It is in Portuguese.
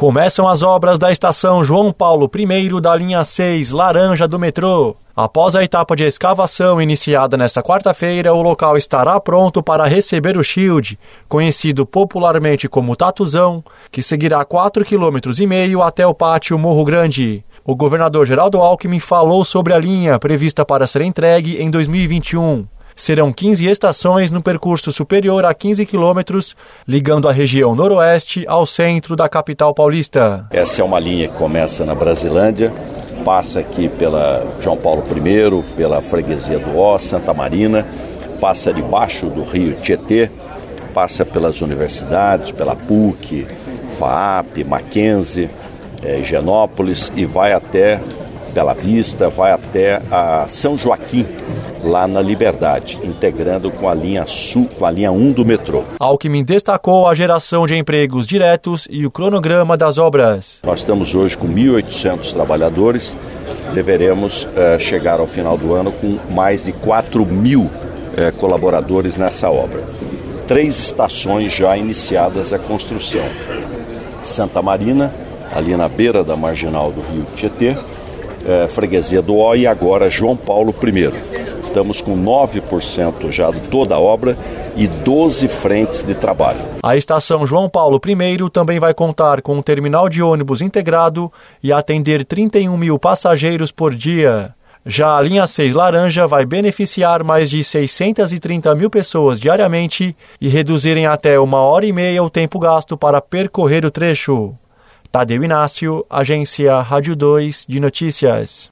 Começam as obras da estação João Paulo I da linha 6 Laranja do metrô. Após a etapa de escavação iniciada nesta quarta-feira, o local estará pronto para receber o Shield, conhecido popularmente como Tatuzão, que seguirá 4,5 km até o pátio Morro Grande. O governador Geraldo Alckmin falou sobre a linha prevista para ser entregue em 2021. Serão 15 estações no percurso superior a 15 quilômetros, ligando a região noroeste ao centro da capital paulista. Essa é uma linha que começa na Brasilândia, passa aqui pela João Paulo I, pela Freguesia do Ó, Santa Marina, passa debaixo do rio Tietê, passa pelas universidades, pela PUC, FAAP, Mackenzie, Higienópolis e vai até Bela Vista, vai até a São Joaquim, lá na Liberdade, integrando com a linha Sul, com a linha 1 do metrô. Alckmin destacou a geração de empregos diretos e o cronograma das obras. Nós estamos hoje com 1.800 trabalhadores, deveremos chegar ao final do ano com mais de 4.000 colaboradores nessa obra. 3 estações já iniciadas a construção. Santa Marina, ali na beira da marginal do rio Tietê, Freguesia do Ó e agora João Paulo I. Estamos com 9% já de toda a obra e 12 frentes de trabalho. A estação João Paulo I também vai contar com um terminal de ônibus integrado e atender 31 mil passageiros por dia. Já a linha 6 Laranja vai beneficiar mais de 630 mil pessoas diariamente e reduzir em até 1h30 o tempo gasto para percorrer o trecho. Tadeu Inácio, Agência Rádio 2 de Notícias.